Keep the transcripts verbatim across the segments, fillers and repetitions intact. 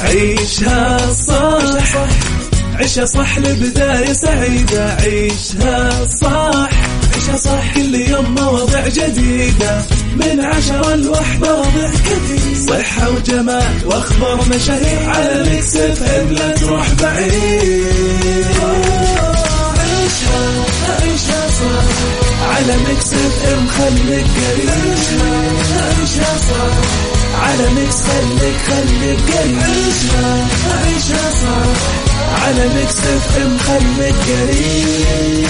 عيشها صح عيشها صح لبداية سعيدة. عيشها صح عيشها صح كل يوم مواضيع جديدة من عشرة لوحدة مواضيع كثير صحة وجمال واخبار مشاهير على ميكس اف ام لا تروح بعيد. عيشها عيشها صح على ميكس اف ام خليك قريب. عيشها صح على ميكس خليك خليك قريب. عيشها عيشها صح على ميكس اف ام خليك قريب.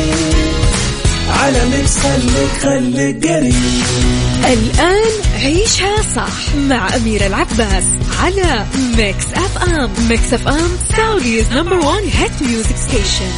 على ميكس خليك خليك قريب. الآن عيشها صح مع أميرة العباس على ميكس اف ام. ميكس اف ام سعوديز نمبر وان هيت ميوزك ستيشن.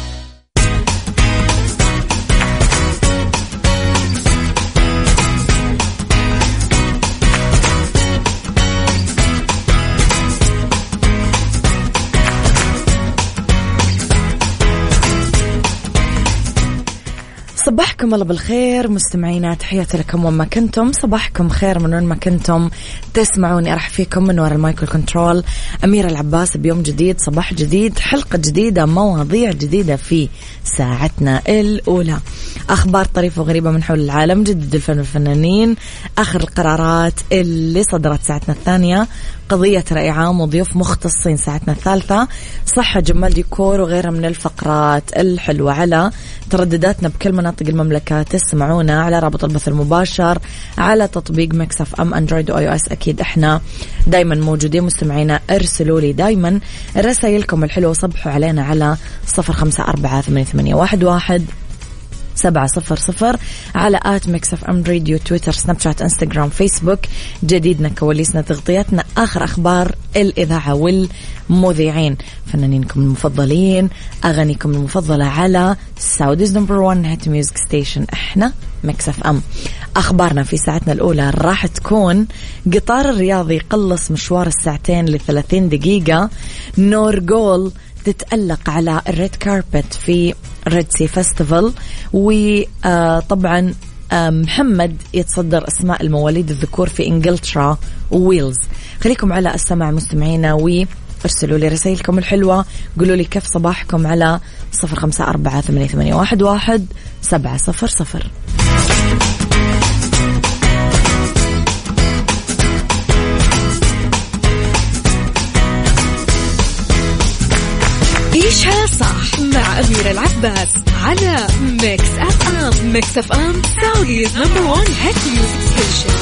صباحكم الله بالخير مستمعينا، تحياتي لكم وما كنتم. صباحكم خير من وين ما كنتم تسمعوني. أرحب فيكم من وراء المايكرو كنترول أميرة العباس بيوم جديد، صباح جديد، حلقة جديدة، مواضيع جديدة في ساعتنا الأولى. أخبار طريفة وغريبة من حول العالم، جدد الفن والفنانين، آخر القرارات اللي صدرت ساعتنا الثانية، قضية رأي عام وضيوف مختصين ساعتنا الثالثة، صحة جمال ديكور وغيرها من الفقرات الحلوة. على تردداتنا بكل مناطق المملكة تسمعونا على رابط البث المباشر على تطبيق ميكس اف ام اندرويد واي او اس. اكيد احنا دايما موجودين مستمعينا، ارسلوا لي دايما رسائلكم الحلوة، صبحوا علينا على صفر خمسة أربعة ثمانية ثمانية واحد واحد سبعة صفر صفر على آت ميكس اف ام راديو، تويتر، سناب شات، انستغرام، فيسبوك. جديدنا، كواليسنا، تغطياتنا، آخر أخبار الإذاعة والمذيعين، فنانينكم المفضلين، أغانيكم المفضلة على سعوديز نمبر وان هيت ميوزك ستيشن. احنا ميكس اف ام. أخبارنا في ساعتنا الأولى راح تكون قطار الرياضي قلص مشوار الساعتين لثلاثين دقيقة. نور جول تتألق على الريد كاربت في ريد سي فيستيفال. وطبعا محمد يتصدر أسماء المواليد الذكور في إنجلترا وويلز. خليكم على السمع مستمعينا، وارسلوا لي رسائلكم الحلوة، قولوا لي كيف صباحكم على صفر خمسة أربعة ثمانية ثمانية واحد واحد سبعة صفر صفر. عيشها صح مع أميرة العباس على ميكس اف ام. ميكس اف ام سعوديز نمبر وان هيت ميوزك ستيشن.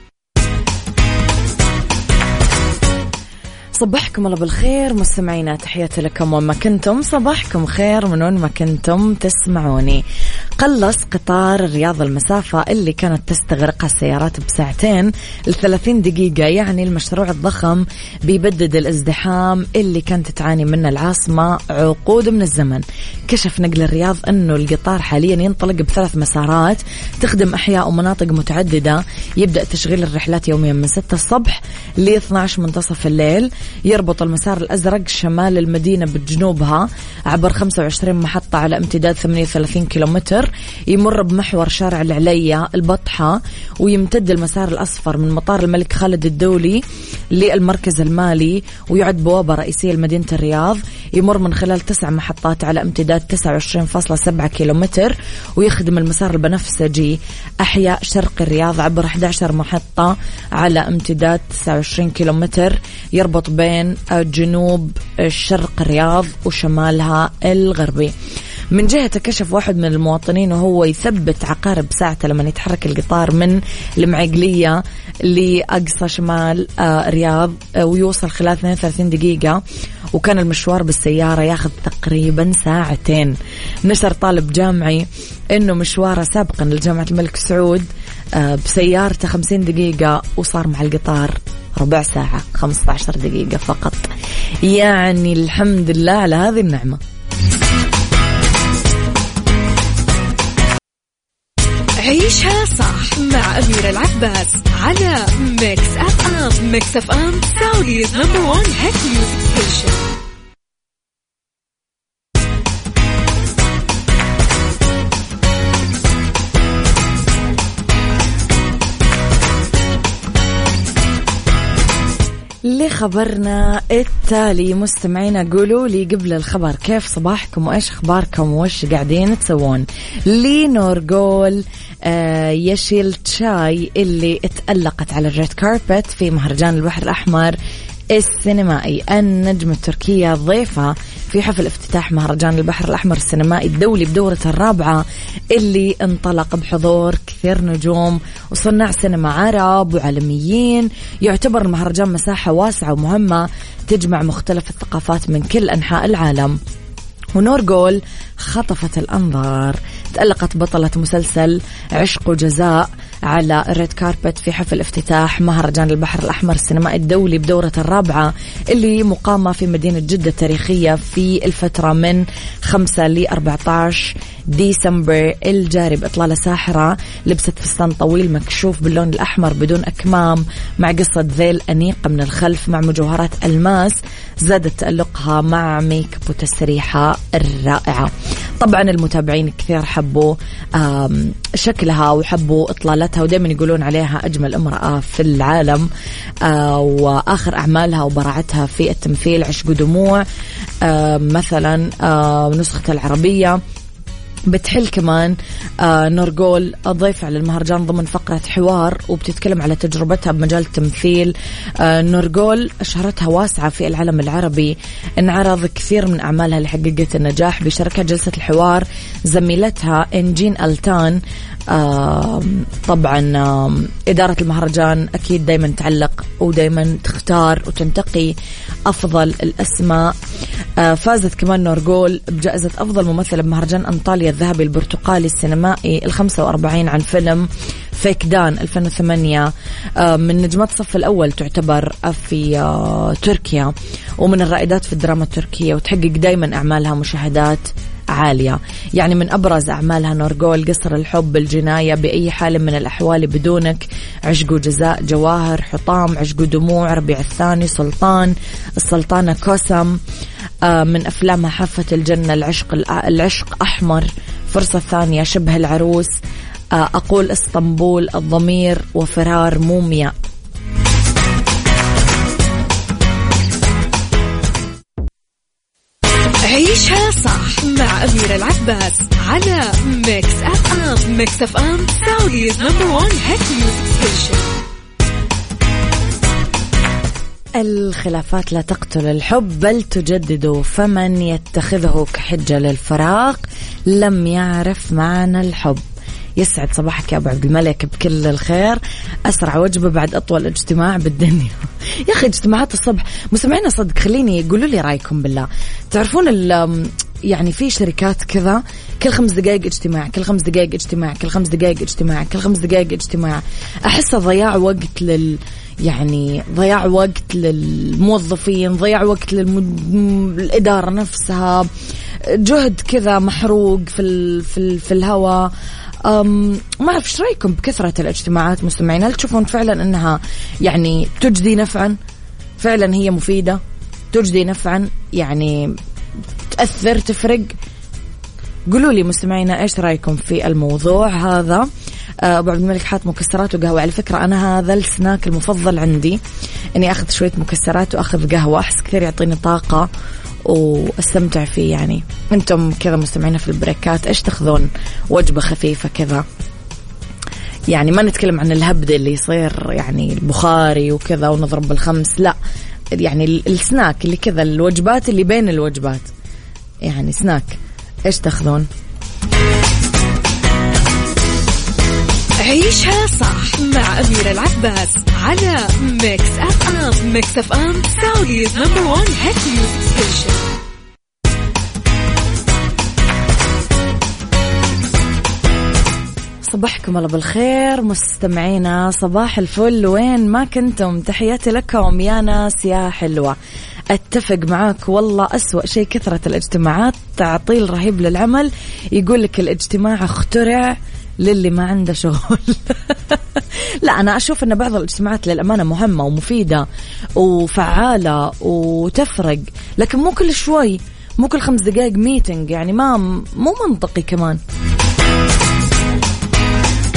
صباحكم الله بالخير مستمعينا، تحياتي لكم وما كنتم. صباحكم خير من وين ما كنتم تسمعوني. قلص قطار الرياض المسافة اللي كانت تستغرقها السيارات بساعتين لثلاثين دقيقة. يعني المشروع الضخم بيبدد الازدحام اللي كانت تعاني منه العاصمة عقود من الزمن. كشف نقل الرياض أنه القطار حاليا ينطلق بثلاث مسارات تخدم أحياء ومناطق متعددة. يبدأ تشغيل الرحلات يوميا من ستة الصبح ل اثني عشر منتصف الليل. يربط المسار الأزرق شمال المدينة بجنوبها عبر خمسة وعشرين محطة على امتداد ثمانية وثلاثين كيلومتر. يمر بمحور شارع العليا البطحة، ويمتد المسار الأصفر من مطار الملك خالد الدولي للمركز المالي، ويعد بوابة رئيسية لمدينة الرياض. يمر من خلال تسع محطات على امتداد تسعة وعشرين فاصلة سبعة كيلومتر، ويخدم المسار البنفسجي أحياء شرق الرياض عبر أحد عشر محطة على امتداد تسعة وعشرين كيلومتر. يربط بين جنوب شرق الرياض وشمالها الغربي. من جهة كشف واحد من المواطنين وهو يثبت عقارب ساعته لما يتحرك القطار من المعقلية لأقصى شمال الرياض، ويوصل خلال اثنين وثلاثين دقيقة، وكان المشوار بالسيارة ياخذ تقريبا ساعتين. نشر طالب جامعي إنه مشواره سابقا لجامعة الملك سعود بسيارته خمسين دقيقة، وصار مع القطار ربع ساعة، خمسة عشر دقيقة فقط. يعني الحمد لله على هذه النعمة. عيشها صح مع أميرة العباس على ميكس اف ام. ميكس اف ام سعوديز نمبر وان هيت ميوزك ستيشن. لخبرنا التالي مستمعينا، قولوا لي قبل الخبر كيف صباحكم وإيش أخباركم وإيش قاعدين تسوون. لنورغول آه يشيل تشاي اللي اتألقت على الريد كاربت في مهرجان البحر الأحمر السينمائي. النجمة التركية ضيفة في حفل افتتاح مهرجان البحر الأحمر السينمائي الدولي بدورة الرابعة اللي انطلق بحضور كثير نجوم وصناع سينما عرب وعالميين. يعتبر المهرجان مساحة واسعة ومهمة تجمع مختلف الثقافات من كل أنحاء العالم. ونورغول خطفت الأنظار. تألقت بطلة مسلسل عشق وجزاء على الريد كاربت في حفل افتتاح مهرجان البحر الأحمر السينمائي الدولي بدورة الرابعة اللي مقامة في مدينة جدة التاريخية في الفترة من خمسة لأربعة عشر ديسمبر الجاري بإطلالة ساحرة. لبست فستان طويل مكشوف باللون الأحمر بدون أكمام مع قصة ذيل أنيقة من الخلف مع مجوهرات ألماس زادت تألقها مع ميك اب وتسريحة الرائعة. طبعا المتابعين كثير حبوا شكلها وحبوا إطلالتها ودائما يقولون عليها أجمل امرأة في العالم. وآخر أعمالها وبراعتها في التمثيل عشق ودموع مثلا نسختها العربية. بتحل كمان آه نورغول ضيفة على المهرجان ضمن فقرة حوار وبتتكلم على تجربتها بمجال التمثيل. آه نورغول شهرتها واسعة في العالم العربي، انعرض كثير من أعمالها اللي حققت النجاح بشركة جلسة الحوار زميلتها إنجين ألتان. آه طبعا آه إدارة المهرجان أكيد دايما تعلق ودايما تختار وتنتقي أفضل الأسماء. آه فازت كمان نورغول بجائزة أفضل ممثلة بمهرجان أنطاليا الذهبي البرتقالي السينمائي الخمسة وأربعين عن فيلم فيكدان ألفين وثمانية. آه من نجمات الصف الأول تعتبر في آه تركيا ومن الرائدات في الدراما التركية وتحقق دايما أعمالها مشاهدات عالية. يعني من أبرز أعمالها نورغول قصر الحب، الجناية، بأي حال من الأحوال، بدونك، عشق وجزاء، جواهر، حطام، عشق ودموع، ربيع الثاني، سلطان، السلطانة كوسم. آه من أفلامها حافة الجنة، العشق العشق أحمر، فرصة ثانية، شبه العروس، آه أقول اسطنبول، الضمير، وفرار موميا. عيشها صح مع أميرة العباس على ميكس أف أم. ميكس أف أم سعوديز نمبر وان هيت ميوزك ستيشن. الخلافات لا تقتل الحب بل تجدده، فمن يتخذه كحجة للفراق لم يعرف معنى الحب. يسعد صباحك يا أبو عبد الملك بكل الخير. أسرع وجبة بعد أطول اجتماع بالدنيا. يا أخي اجتماعات الصبح مسمعين صدق، خليني قولوا لي رأيكم بالله. تعرفون يعني في شركات كذا كل خمس دقائق اجتماع، كل خمس دقائق اجتماع، كل خمس دقائق اجتماع، كل خمس دقائق اجتماع. أحس ضياع وقت لل يعني ضياع وقت للموظفين، ضياع وقت للإدارة نفسها، جهد كذا محروق في ال في ال في الهواء. أم ما أعرف إيش رأيكم بكثرة الاجتماعات مستمعين؟ هل تشوفون فعلا أنها يعني تجدي نفعا؟ فعلا هي مفيدة تجدي نفعا؟ يعني تأثر تفرق؟ قولوا لي مستمعينا إيش رأيكم في الموضوع هذا. أبو عبد الملك حاط مكسرات وقهوة. على فكرة أنا هذا السناك المفضل عندي، إني أخذ شوية مكسرات وأخذ قهوة، أحس كثير يعطيني طاقة واستمتع فيه. يعني أنتم كذا مستمعين في البريكات إيش تاخذون؟ وجبة خفيفة كذا، يعني ما نتكلم عن الهبد اللي يصير يعني البخاري وكذا ونضرب بالخمس، لا يعني السناك اللي كذا، الوجبات اللي بين الوجبات، يعني سناك. إيش تاخذون؟ عيشها صح مع أميرة العباس على ميكس أف أم. ميكس أف أم سعوديز نمبر وان هيت ميوزك ستيشن. صباحكم الله بالخير مستمعينا، صباح الفل وين ما كنتم، تحياتي لكم يا ناس يا حلوة. اتفق معاك والله، أسوأ شيء كثرة الاجتماعات، تعطيل رهيب للعمل. يقول لك الاجتماع اخترع للي ما عنده شغل. لا أنا أشوف أن بعض الاجتماعات للأمانة مهمة ومفيدة وفعالة وتفرق، لكن مو كل شوي، مو كل خمس دقائق ميتنج، يعني ما مو منطقي كمان.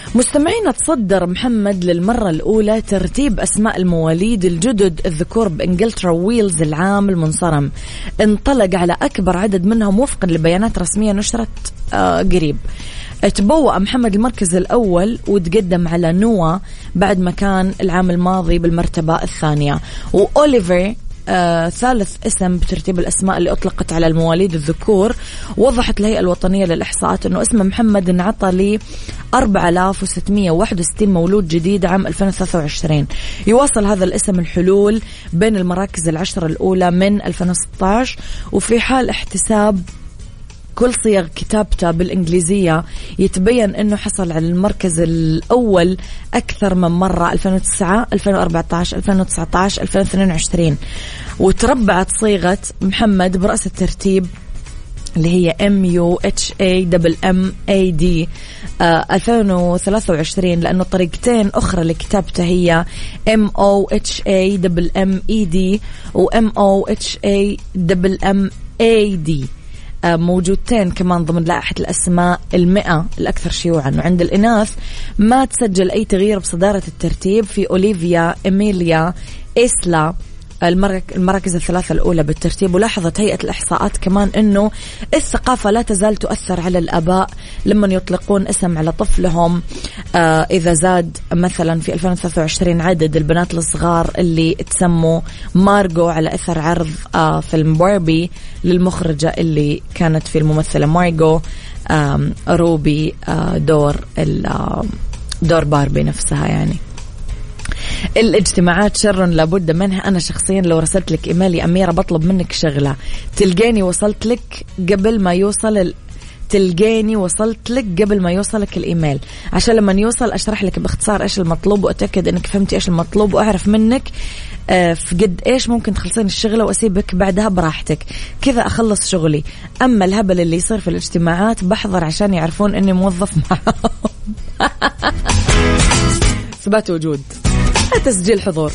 مستمعين، تصدر محمد للمرة الأولى ترتيب أسماء المواليد الجدد الذكور بإنجلترا ويلز العام المنصرم. انطلق على أكبر عدد منهم وفقا لبيانات رسمية نشرت آه قريب. تبوأ محمد المركز الأول وتقدم على نوا بعد ما كان العام الماضي بالمرتبة الثانية. وأوليفر آه ثالث اسم بترتيب الأسماء اللي أطلقت على المواليد الذكور. وضحت الهيئة الوطنية للإحصاءات أنه اسم محمد انعطى لي أربعة آلاف وستمائة وواحد وستين مولود جديد عام ألفين وثلاثة وعشرين. يواصل هذا الاسم الحلول بين المراكز العشرة الأولى من ألفين وستة عشر، وفي حال احتساب كل صيغ كتابته بالإنجليزية يتبين أنه حصل على المركز الأول أكثر من مرة، ألفين وتسعة، ألفين وأربعة عشر، ألفين وتسعة عشر، ألفين واثنين وعشرين. وتربعت صيغة محمد برأس الترتيب اللي هي M U H A M M A D آه ألفين وثلاثة وعشرين، لأنه طريقتين أخرى لكتابته هي M O H A M M E D و M O H A M M A D موجودتين كمان ضمن لائحة الأسماء المئة الأكثر شيوعا. وعند الإناث ما تسجل أي تغيير بصدارة الترتيب في أوليفيا، إميليا، إسلا المراكز الثلاثة الأولى بالترتيب. ولاحظت هيئة الإحصاءات كمان أنه الثقافة لا تزال تؤثر على الآباء لما يطلقون اسم على طفلهم. آه إذا زاد مثلا في ألفين وثلاثة وعشرين عدد البنات الصغار اللي تسموا مارغو على أثر عرض آه فيلم باربي للمخرجة اللي كانت في الممثلة مارغو آه روبي آه دور دور باربي نفسها. يعني الاجتماعات شر لابد منها. أنا شخصيا لو رسلت لك إيميل يا أميرة بطلب منك شغلة، تلقاني وصلت لك قبل ما يوصل ال... تلقاني وصلت لك قبل ما يوصلك الإيميل، عشان لما يوصل أشرح لك باختصار إيش المطلوب وأتأكد إنك فهمتي إيش المطلوب وأعرف منك آه في قد إيش ممكن تخلصين الشغلة وأسيبك بعدها براحتك، كذا أخلص شغلي. أما الهبل اللي يصير في الاجتماعات بحضر عشان يعرفون إني موظف معهم. ثبات وجود، تسجيل حضور.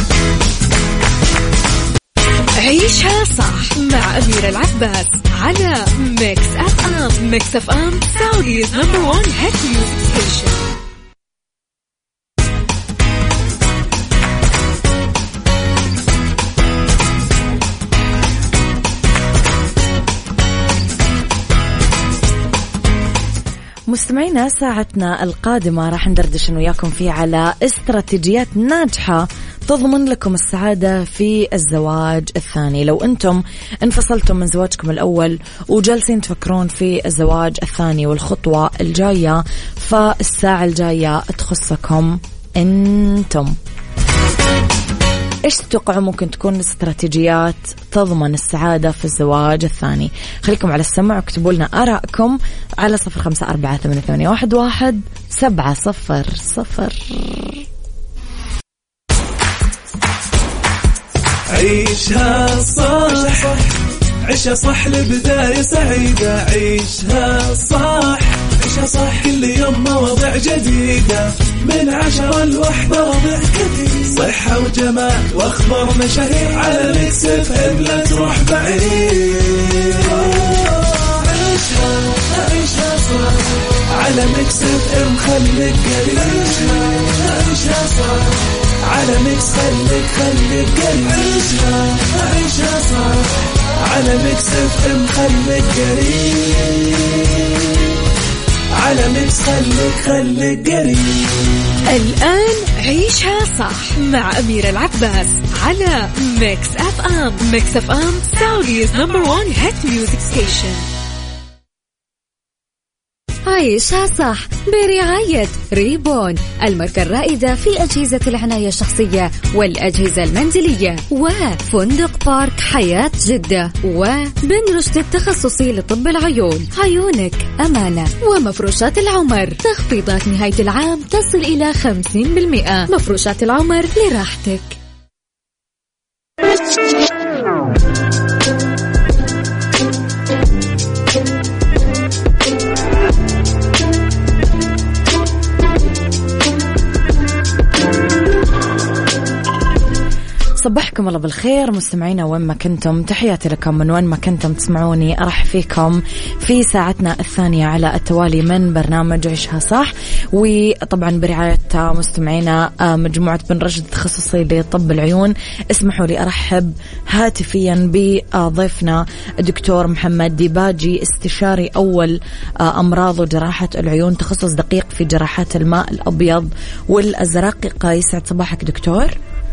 عيشها صح مع أميرة العباس على ميكس أف أم. ميكس أف أم سعوديز نمبر وان هيت ميوزك ستيشن. مستمعينا، ساعتنا القادمة راح ندردش وياكم فيه على استراتيجيات ناجحة تضمن لكم السعادة في الزواج الثاني. لو أنتم انفصلتم من زواجكم الأول وجالسين تفكرون في الزواج الثاني والخطوة الجاية، فالساعة الجاية تخصكم أنتم. إيش تتوقعوا ممكن تكون استراتيجيات تضمن السعادة في الزواج الثاني؟ خليكم على السمع واكتبوا لنا آراءكم على صفر خمسة أربعة ثمانية ثمانية واحد واحد سبعة صفر صفر. عيشها صح، عيشها صح لبداية سعيدة. عيشها صح، عيشها صح كل يوم مواضيع جديدة من عشرة لوحدة، مواضيع كثير صحة وجمال واخبار مشاهير على ميكس اف ام. لا تروح بعيد، عيشها عيشها صح على ميكس اف ام. خليك قريب، عيشها صح على ميكس، خليك خليك قريب. عيشها عيشها صح على ميكس اف ام. خليك قريب على ميكس، خليك خليك قريب. الآن عيشها صح مع أميرة العباس على ميكس أف أم. ميكس أف أم سعوديز نمبر وان هيت ميوزك ستيشن. عيشها صح برعاية ريبون، الماركة الرائدة في أجهزة العناية الشخصية والأجهزة المنزلية، وفندق بارك حياة جدة، وبن رشد التخصصي لطب العيون. عيونك أمانة. ومفروشات العمر، تخفيضات نهاية العام تصل إلى خمسين بالمئة. مفروشات العمر لراحتك. صبحكم الله بالخير مستمعينا وين ما كنتم، تحياتي لكم من وين ما كنتم تسمعوني. أرحب فيكم في ساعتنا الثانية على التوالي من برنامج عيشها صح، وطبعا برعاية مستمعينا مجموعة بن رشد تخصصي لطب العيون. اسمحوا لي أرحب هاتفيا بضيفنا الدكتور محمد ديباجي، استشاري أول أمراض وجراحة العيون، تخصص دقيق في جراحات الماء الأبيض والأزرق. يسعد صباحك دكتور.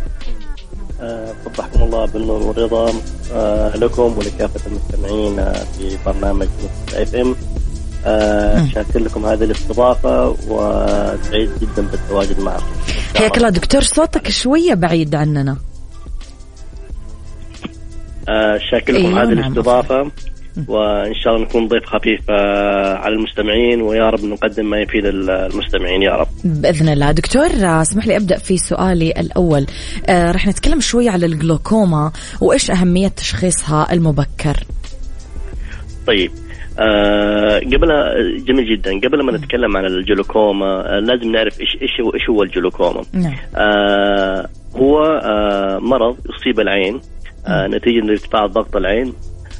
صبحكم الله بالنور والرضا لكم ولكافة المستمعين في برنامج اف ام. شاكر لكم هذه الاستضافة وسعيد جدا بالتواجد معكم. حياك الله دكتور، صوتك شوية بعيد عننا. شاكر لكم أيوة هذه نعم. الاستضافة، وإن شاء الله نكون ضيف خفيف على المستمعين، ويا رب نقدم ما يفيد المستمعين يا رب بإذن الله. دكتور اسمح لي أبدأ في سؤالي الأول. آه رح نتكلم شوي على الجلوكوما وإيش أهمية تشخيصها المبكر. طيب آه قبل جميل جدا قبل ما نتكلم عن الجلوكوما آه لازم نعرف إيش إيش هو إيش هو الجلوكوما. نعم. آه هو آه مرض يصيب العين آه نتيجة لارتفاع ضغط العين،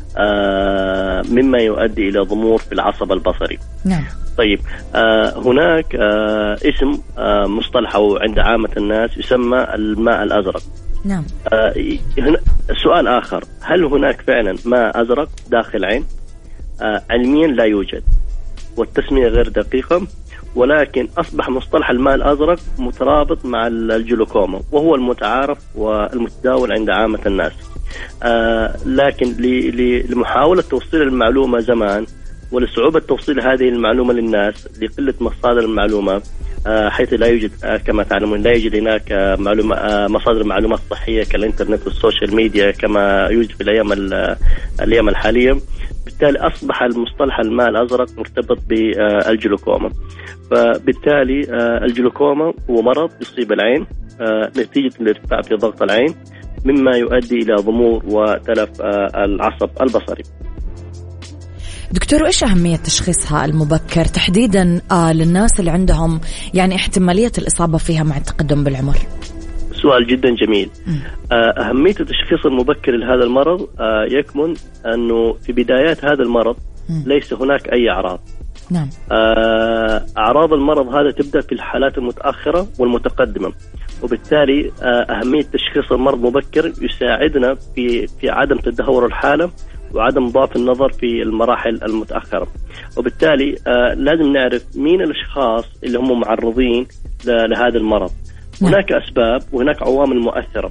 آه مما يؤدي إلى ضمور في العصب البصري. نعم. طيب آه هناك آه اسم آه مصطلح أو عند عامة الناس يسمى الماء الأزرق. نعم. آه هنا سؤال آخر، هل هناك فعلا ماء أزرق داخل العين؟ آه علميا لا يوجد، والتسمية غير دقيقة، ولكن أصبح مصطلح الماء الأزرق مترابط مع الجلوكوما، وهو المتعارف والمتداول عند عامة الناس. آه لكن لمحاولة توصيل المعلومة زمان ولصعوبة توصيل هذه المعلومة للناس لقلة مصادر المعلومة، آه حيث لا يوجد آه كما تعلمون لا يوجد هناك آه معلومة آه مصادر معلومات صحية كالإنترنت والسوشيال ميديا كما يوجد في الأيام الأيام الحالية. بالتالي أصبح المصطلح الماء الأزرق مرتبط بالجلوكوما. فبالتالي آه الجلوكوما هو مرض يصيب العين آه نتيجة الارتفاع في ضغط العين، مما يؤدي إلى ضمور وتلف آه العصب البصري. دكتور إيش أهمية تشخيصها المبكر تحديدا آه للناس اللي عندهم يعني احتمالية الإصابة فيها مع التقدم بالعمر؟ سؤال جدا جميل. آه أهمية التشخيص المبكر لهذا المرض آه يكمن أنه في بدايات هذا المرض م. ليس هناك أي أعراض. نعم. آه أعراض المرض هذا تبدأ في الحالات المتأخرة والمتقدمة، وبالتالي آه أهمية تشخيص المرض مبكر يساعدنا في في عدم تدهور الحالة وعدم ضعف النظر في المراحل المتأخرة. وبالتالي آه لازم نعرف مين الأشخاص اللي هم معرضين لهذا المرض. هناك أسباب وهناك عوامل مؤثرة.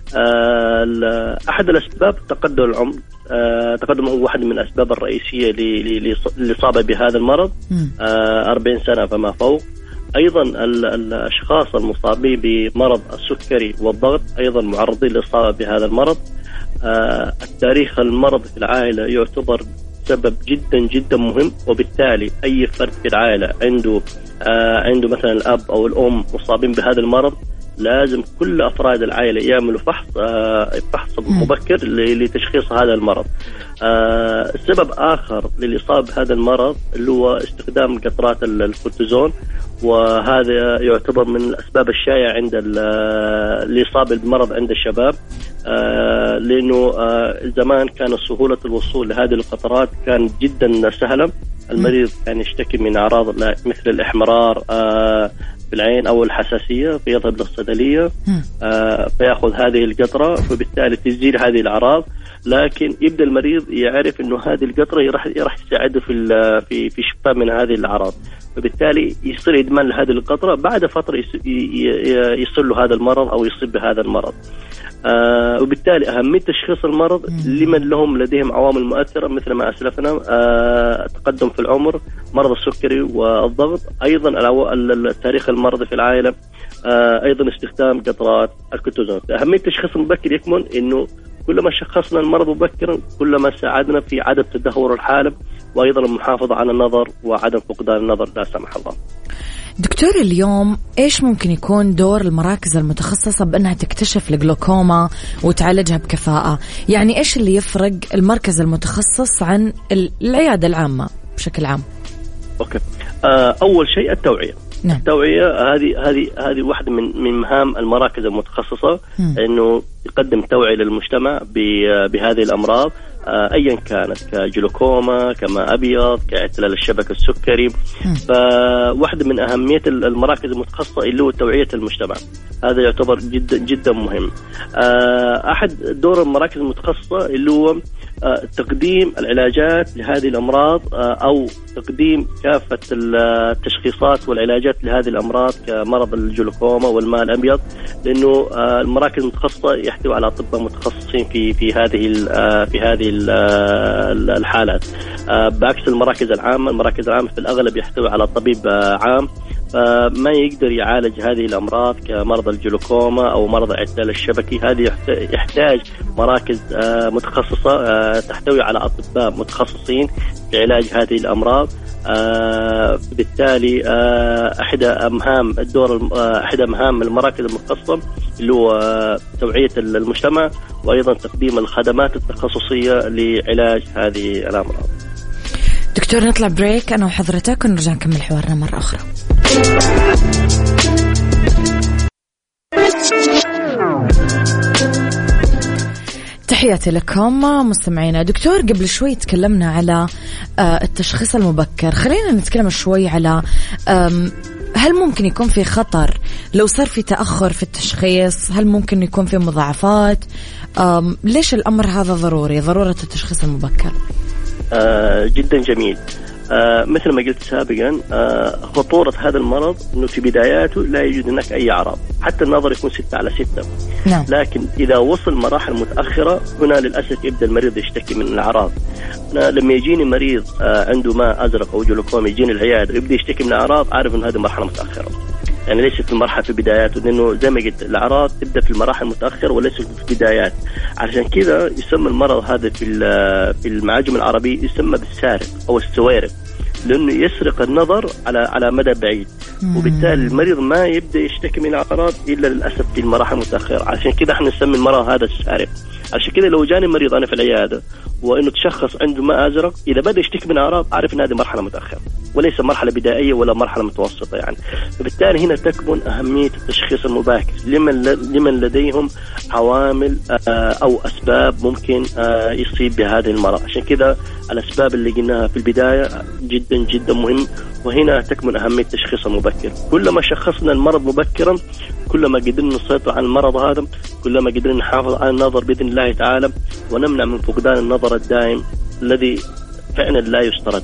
آه أحد الأسباب تقدم العمر. آه تقدم هو واحد من الأسباب الرئيسية للإصابة بهذا المرض، آه أربعين سنة فما فوق. أيضا الأشخاص المصابين بمرض السكري والضغط أيضا معرضين للإصابة بهذا المرض. آه التاريخ المرض في العائلة يعتبر سبب جدا جدا مهم، وبالتالي أي فرد في العائلة عنده آه عنده مثلا الأب أو الأم مصابين بهذا المرض لازم كل أفراد العائلة يعملوا فحص آه فحص مبكر لتشخيص هذا المرض. آه السبب آخر للإصابة بهذا المرض اللي هو استخدام قطرات الكورتيزون، وهذا يعتبر من الأسباب الشائعة عند الإصابة بالمرض عند الشباب. آه لأنه آه زمان كان سهولة الوصول لهذه القطرات كان جدا سهلة. المريض كان يشتكي من أعراض مثل الإحمرار آه بالعين أو الحساسية، فيذهب للصيدلية آه فيأخذ هذه القطرة، فبالتالي تزيل هذه الأعراض. لكن يبدأ المريض يعرف إنه هذه القطرة راح راح تساعده في في في شفاء من هذه الأعراض، فبالتالي يصير إدمان لهذه القطرة. بعد فترة يصير له هذا المرض أو يصيب بهذا المرض. آه وبالتالي أهمية تشخيص المرض لمن لهم لديهم عوامل مؤثرة مثل ما أسلفنا، آه تقدم في العمر، مرض السكري والضغط، أيضا التاريخ المرضي في العائلة، آه أيضا استخدام قطرات الكورتيزون. أهمية التشخيص المبكر يكمن إنه كلما شخصنا المرض مبكرا كلما ساعدنا في عدم تدهور الحالة، وأيضا المحافظة على النظر وعدم فقدان النظر لا سمح الله. دكتور اليوم إيش ممكن يكون دور المراكز المتخصصة بأنها تكتشف الجلوكوما وتعالجها بكفاءة؟ يعني إيش اللي يفرق المركز المتخصص عن العيادة العامة بشكل عام؟ أوكي. آه أول شيء التوعية. نعم. التوعية هذه هذه هذه واحدة من من مهام المراكز المتخصصة، م. إنه يقدم توعية للمجتمع بهذه الأمراض أيا كانت، كجلوكوما، كما أبيض، كاعتلال الشبكة السكري. فواحدة من أهمية المراكز المتخصصة اللي هو توعية المجتمع، هذا يعتبر جدا جدا مهم. أحد دور المراكز المتخصصة اللي هو تقديم العلاجات لهذه الأمراض أو تقديم كافة التشخيصات والعلاجات لهذه الأمراض كمرض الجلوكوما والماء الأبيض، لأنه المراكز المتخصصة يحتوي على أطباء متخصصين في في هذه في هذه الحالات، بعكس المراكز العامة. المراكز العامة في الأغلب يحتوي على طبيب عام، فما يقدر يعالج هذه الأمراض كمرض الجلوكوما أو مرض الاعتلال الشبكي. هذه يحتاج مراكز متخصصة تحتوي على أطباء متخصصين في علاج هذه الأمراض. بالتالي أحد مهام الدور أحد مهام المراكز المتخصصة اللي هو توعية المجتمع، وأيضا تقديم الخدمات التخصصية لعلاج هذه الأمراض. دكتور نطلع بريك أنا وحضرتك ونرجع نكمل حوارنا مرة أخرى. تحياتي لكم مستمعينا. دكتور قبل شوي تكلمنا على التشخيص المبكر، خلينا نتكلم شوي على هل ممكن يكون في خطر لو صار في تأخر في التشخيص؟ هل ممكن يكون في مضاعفات؟ ليش الأمر هذا ضروري، ضرورة التشخيص المبكر؟ آه جدا جميل. آه مثل ما قلت سابقا، آه خطورة هذا المرض أنه في بداياته لا يوجد هناك أي أعراض، حتى النظر يكون ستة على ستة. نعم. لكن إذا وصل مراحل متأخرة هنا للأسف يبدأ المريض يشتكي من الأعراض. أنا لما يجيني مريض آه عنده ماء أزرق أو جلوكوما يجيني العيادة ويبدأ يشتكي من الأعراض، أعرف أن هذه مرحلة متأخرة، يعني ليست في المرحلة في بداياته، لأنه زي ما قلت الأعراض تبدأ في المراحل المتأخرة وليست في البدايات. عشان كذا يسمى المرض هذا في في المعاجم العربية يسمى بالسارق أو السوارق، لأنه يسرق النظر على على مدى بعيد، وبالتالي المريض ما يبدأ يشتكي من الأعراض إلا للأسف في المراحل المتأخرة. عشان كذا احنا نسمي المرض هذا السارق. عشان كذا لو جاني مريض أنا في العيادة وإنه تشخص عنده ماء أزرق، إذا بدأ يشتكي من أعراض أعرف إن هذه مرحلة متأخرة وليس مرحلة بدائية ولا مرحلة متوسطة يعني. فبالتالي هنا تكمن أهمية التشخيص المباكر لمن لمن لديهم عوامل أو أسباب ممكن يصيب بهذه المرض. عشان كذا الأسباب اللي قلناها في البداية جدا جدا مهم، وهنا تكمن أهمية التشخيص المبكر. كلما شخصنا المرض مبكرا كلما قدرنا نسيطر على المرض هذا، كلما قدرنا نحافظ على النظر بإذن الله تعالى، ونمنع من فقدان النظر الدائم الذي فعلا لا يسترد.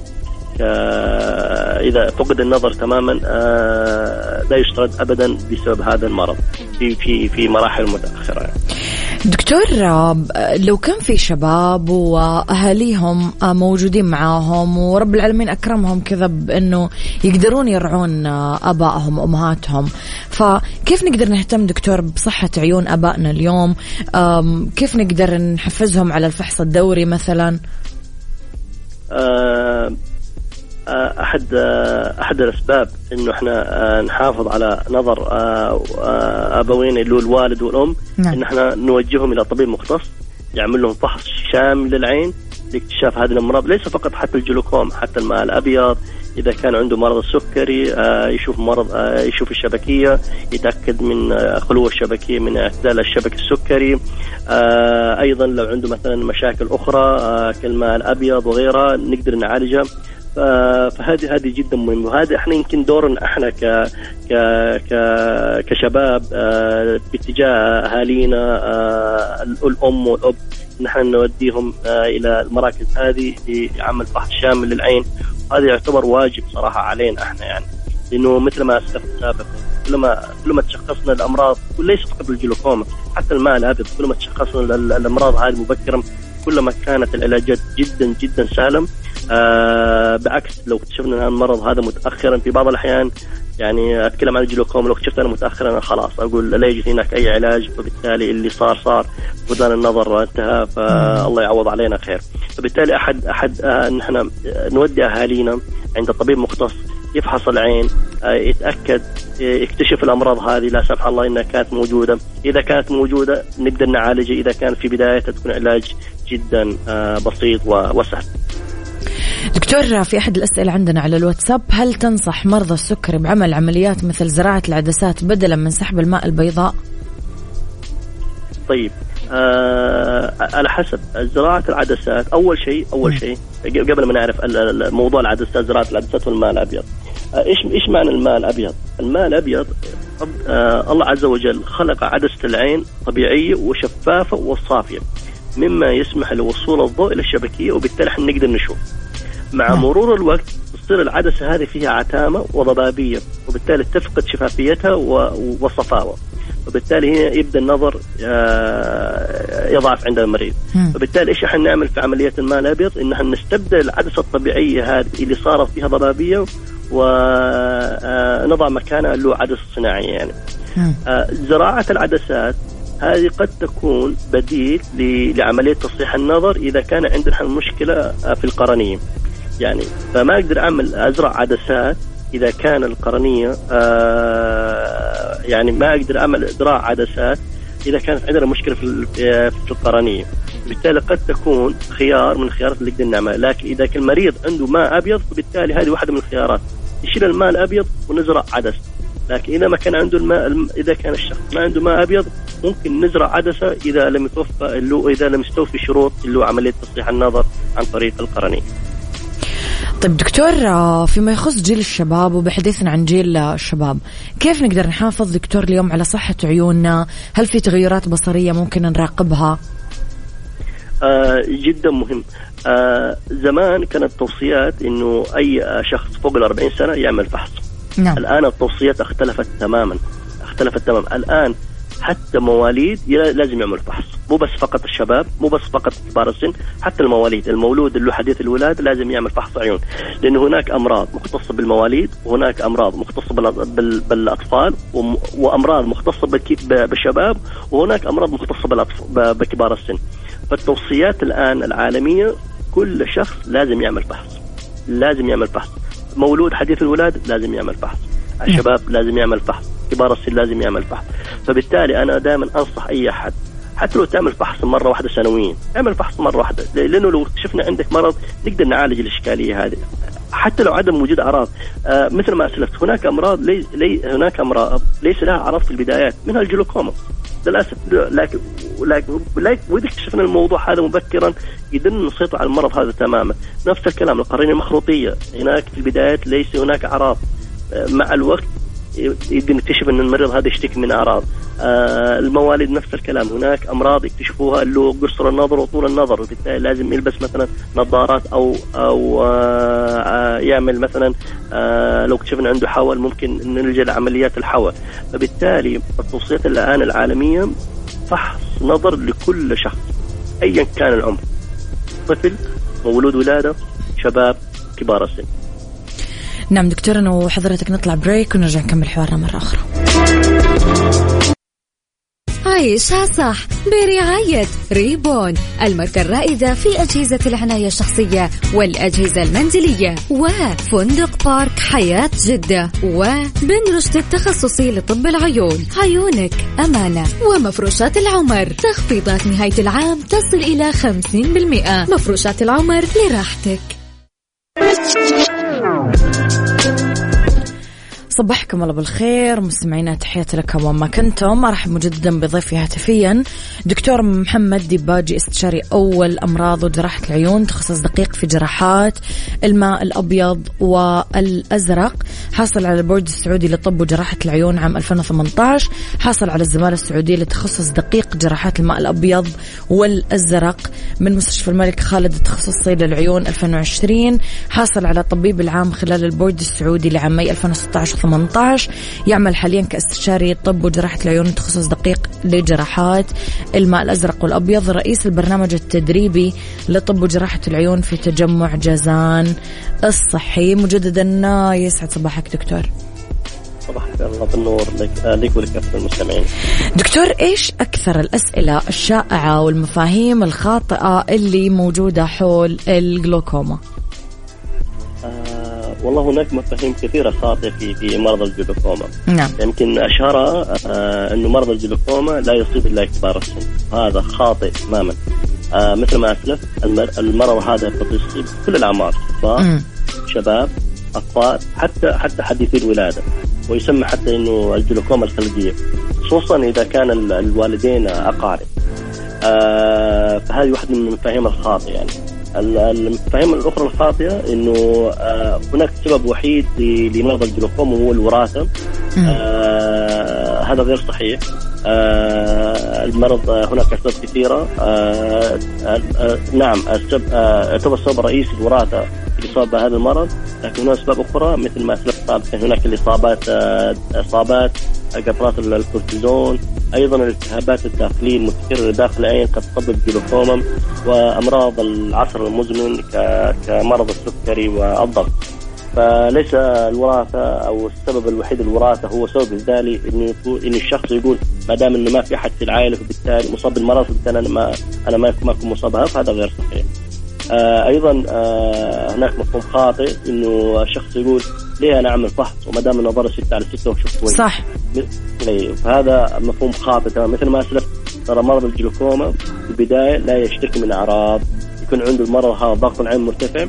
إذا فقد النظر تماما لا يسترد أبدا بسبب هذا المرض في في في مراحل متأخرة. دكتور لو كان في شباب وأهاليهم موجودين معاهم ورب العالمين أكرمهم كذا بأنه يقدرون يرعون أبائهم وأمهاتهم، فكيف نقدر نهتم دكتور بصحة عيون أبائنا اليوم؟ كيف نقدر نحفزهم على الفحص الدوري مثلا؟ أه أحد أحد الأسباب إنه إحنا نحافظ على نظر أبوين اللي هو الوالد والأم، نعم. إن إحنا نوجههم إلى طبيب مختص يعمل لهم فحص شامل للعين لاكتشاف هذه الأمراض، ليس فقط حتى الجلوكوم، حتى الماء الأبيض، إذا كان عنده مرض السكري يشوف مرض يشوف الشبكية، يتأكد من خلو الشبكية من اعتلال الشبكة السكري. أيضا لو عنده مثلا مشاكل أخرى كالماء الأبيض وغيرها نقدر نعالجها. فهذه هذه جدا مهم، وهذا احنا يمكن دورنا احنا ك ك ك كشباب باتجاه اهالينا الام والاب، نحن نوديهم الى المراكز هذه لعمل فحص شامل للعين. هذا يعتبر واجب صراحه علينا احنا يعني، لانه مثل ما اسلفت سابقا كلما كلما تشخصنا الامراض وليس فقط الجلوكوما، حتى الماء الابيض، كلما تشخصنا الامراض هذه مبكرا كلما كانت العلاجات جدا جدا سهله. آه بعكس لو اكتشفنا المرض هذا متأخرا في بعض الأحيان، يعني أتكلم عن الجلوكوما، لو اكتشفت أنا متأخرا خلاص أقول لا يوجد هناك أي علاج، فبالتالي اللي صار صار فقدان النظر انتهى، فالله يعوض علينا خير. فبالتالي أحد أحد آه نحن نودي أهالينا عند طبيب مختص يفحص العين، آه يتأكد، آه يكتشف الأمراض هذه لا سمح الله إنها كانت موجودة. إذا كانت موجودة نقدر نعالجها، إذا كان في بدايتها تكون علاج جدا آه بسيط وسهل. دكتور، في أحد الأسئلة عندنا على الواتساب، هل تنصح مرضى السكري بعمل عمليات مثل زراعة العدسات بدلا من سحب الماء البيضاء؟ طيب آه على حسب زراعة العدسات. أول شيء أول شيء قبل ما نعرف موضوع العدسات، زراعة العدسات والماء الأبيض، آه إيش إيش معنى الماء الأبيض؟ الماء الأبيض آه الله عز وجل خلق عدسة العين طبيعية وشفافة وصافية مما يسمح لوصول الضوء إلى الشبكية، وبالتالي احنا نقدر نشوف. مع مرور الوقت تصير العدسة هذه فيها عتامة وضبابية، وبالتالي تفقد شفافيتها وصفاوة، وبالتالي هنا يبدأ النظر يضعف عند المريض. وبالتالي إيش احنا نعمل في عملية الماء الأبيض؟ إن احنا نستبدل العدسة الطبيعية هذه اللي صارت فيها ضبابية ونضع مكانها له عدسة صناعية. يعني زراعة العدسات هذه قد تكون بديل لعملية تصحيح النظر إذا كان عندنا مشكلة في القرنية. يعني فما أقدر أعمل أزرع عدسات إذا كان القرنية آه يعني ما أقدر أعمل إزراع عدسات إذا كانت عندنا مشكلة في في القرنية. بالتالي قد تكون خيار من الخيارات اللي نقدر نعملها. لكن إذا كان المريض عنده ماء أبيض فبالتالي هذه واحدة من الخيارات، يشيل الماء الأبيض ونزرع عدسة. لكن إذا ما كان عنده الماء، إذا كان الشخص ما عنده ماء أبيض، ممكن نزرع عدسة إذا لم يتوفى اللي إذا لم يستوفي شروط اللي هو عملية تصحيح النظر عن طريق القرنية. طيب دكتور، فيما يخص جيل الشباب وبحديثنا عن جيل الشباب، كيف نقدر نحافظ دكتور اليوم على صحة عيوننا؟ هل في تغيرات بصرية ممكن نراقبها؟ آه جدا مهم. آه زمان كانت توصيات إنه أي شخص فوق الأربعين سنة يعمل فحص. نعم. الآن التوصيات اختلفت تماما اختلفت تماما الآن حتى مواليد لازم يعمل فحص، مو بس فقط الشباب، مو بس فقط كبار السن، حتى المواليد، المولود اللي حديث الولادة لازم يعمل فحص عيون، لأن هناك أمراض مختصة بالمواليد، وهناك أمراض مختصة بالأطفال، وأمراض مختصة بالشباب، وهناك أمراض مختصة بكبار السن. فالتوصيات الآن العالمية كل شخص لازم يعمل فحص، لازم يعمل فحص. مولود حديث الولادة لازم يعمل فحص، الشباب لازم يعمل فحص، كبار السن لازم يعمل فحص. فبالتالي أنا دائما أنصح أي أحد حتى لو تعمل فحص مرة واحدة سنويا، اعمل فحص مرة واحدة، لأنه لو اكتشفنا عندك مرض نقدر نعالج الإشكالية هذه حتى لو عدم وجود أعراض. آه مثل ما أسلفت، هناك أمراض لي لي هناك أمراض ليس لها أعراض في البدايات، منها الجلوكوما للأسف. لكن لكن وإذا اكتشفنا الموضوع هذا مبكرا قدرنا نسيطر على المرض هذا تماما. نفس الكلام القرنية المخروطية، هناك في البدايات ليس هناك أعراض، آه مع الوقت يمكن نكتشف أن المريض هذا يشتكي من أعراض. آه المواليد نفس الكلام، هناك أمراض يكتشفوها اللي هو قصر النظر وطول النظر، وبالتالي لازم يلبس مثلا نظارات أو أو آه يعمل مثلا آه لو اكتشفنا عنده حول ممكن نلجأ لعمليات الحول. فبالتالي التوصيات الآن العالمية فحص نظر لكل شخص أيا كان العمر، طفل، مولود ولادة، شباب، كبار السن. نعم دكتور، أنا وحضرتك نطلع بريك ونرجع نكمل حوارنا مرة أخرى. عيشها صح برعاية ريبون، الماركة الرائدة في أجهزة العناية الشخصية والأجهزة المنزلية، وفندق بارك حياة جدة، وبن رشد التخصصي لطب العيون. عيونك أمانة. ومفروشات العمر، تخفيضات نهاية العام تصل إلى خمسين بالمئة. مفروشات العمر لراحتك. صبحكم الله بالخير مستمعينا، تحياتي لكم وما كنتم. أرحب مجددا بضيفي هاتفيا دكتور محمد ديباجي، استشاري أول أمراض وجراحة العيون، تخصص دقيق في جراحات الماء الأبيض والأزرق، حاصل على البورد السعودي للطب وجراحة العيون عام ألفين وثمانية عشر، حاصل على الزمالة السعودية لتخصص دقيق جراحات الماء الأبيض والأزرق من مستشفى الملك خالد التخصصي للعيون ألفين وعشرين، حاصل على الطبيب العام خلال البورد السعودي لعامي ألفين وستة عشر ثمانية عشر، يعمل حاليا كاستشاري طب وجراحة العيون، تخصص دقيق لجراحات الماء الأزرق والأبيض، رئيس البرنامج التدريبي لطب وجراحة العيون في تجمع جازان الصحي. مجددا يسعد صباحك دكتور. صباحك الله بالنور لك لك ولكافة المستمعين. دكتور، إيش أكثر الأسئلة الشائعة والمفاهيم الخاطئة اللي موجودة حول الجلوكوما؟ آه والله هناك مفاهيم كثيرة خاطئة في في مرض الجلوكوما. نعم. يمكن أشهرها آه إنه مرض الجلوكوما لا يصيب إلا كبار السن، هذا خاطئ تماما. آه مثل ما أسلف المرض هذا يصيب كل الأعمار، شباب، أطفال، حتى حتى حديثي الولادة، ويسمى حتى إنه الجلوكوما الثلجية، خصوصا إذا كان الوالدين أقارب. آه فهذه واحدة من المفاهيم الخاطئة. يعني المفاهيم الأخرى الخاطئة إنه آه هناك سبب وحيد لمرض الجلوكوما وهو الوراثة. آه هذا غير صحيح. آه المرض هناك أسباب كثيرة. آه آه نعم السبب يعتبر السبب الرئيسي الوراثة الإصابة بهذا المرض، لكن هناك أسباب أخرى مثل ما أسلفت. هناك الإصابات آه إصابات قطرات الكورتيزون، أيضا الالتهابات الداخلية المتكررة داخل العين قد تسبب جلوكوما، وأمراض العصر المزمن كمرض السكري والضغط. فليس الوراثة أو السبب الوحيد الوراثة هو سبب ذلك إنه إن الشخص يقول ما دام إنه ما في أحد في العائلة فبالتالي مصاب بالمرض فبالتالي أنا ما أنا ما ما أكون مصاب بها، فهذا غير صحيح. آه أيضا آه هناك مفهوم خاطئ إنه الشخص يقول ليه أنا أعمل فحص وما دام النظر ستة على ستة وشوف كويس. صح. فهذا مفهوم خاطئ تمام. مثل ما أسلفت ترى مرض الجلوكوما في البداية لا يشتكي من أعراض، يكون عنده المرض هذا ضغط العين مرتفع،